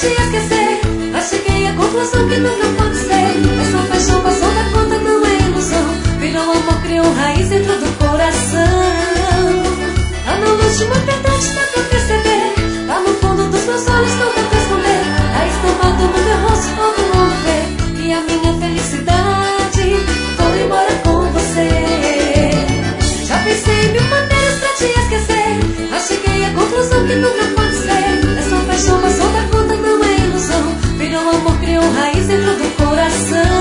te esquecer, mas cheguei à conclusão que nunca pode ser. Essa paixão passou da conta, não é ilusão. Virou amor, criou raiz dentro do coração. Tá na luz de uma verdade, dá pra perceber. Lá no fundo dos meus olhos não dá pra esconder. A estampa no meu rosto todo mundo vê. E a minha felicidade foi embora com você. Já pensei em mil maneiras pra te esquecer, mas cheguei à conclusão que nunca pode ser. Essa paixão passou da conta, não é ilusão. Virou amor, criou raiz dentro do coração.